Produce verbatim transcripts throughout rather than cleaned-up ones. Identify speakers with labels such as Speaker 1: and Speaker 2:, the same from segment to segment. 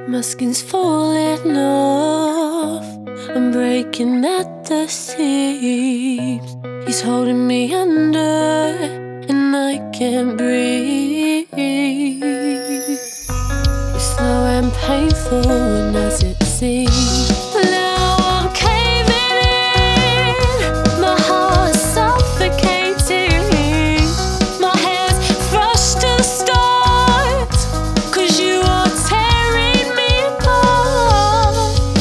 Speaker 1: My skin's falling off, I'm breaking at the seams. He's holding me under, and I can't breathe. It's slow and painful, and as it seems. Now I'm caving in, my heart's suffocating. My head's crushed to the start, 'cause you are tearing me apart.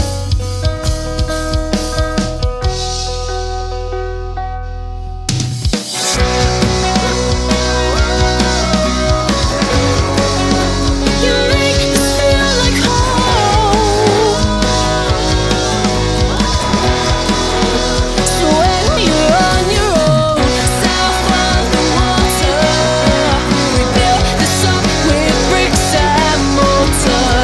Speaker 1: You make me feel like home. So when you're on your own, south of the water, we built this up with bricks and mortar.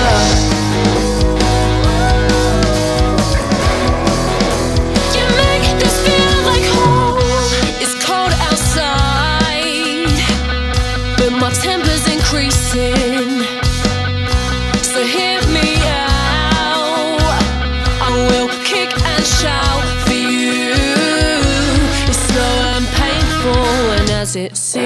Speaker 1: You make this feel like home. It's cold outside, but my temper's increasing. So hear me out, I will kick and shout for you. It's slow and painful, and as it seems.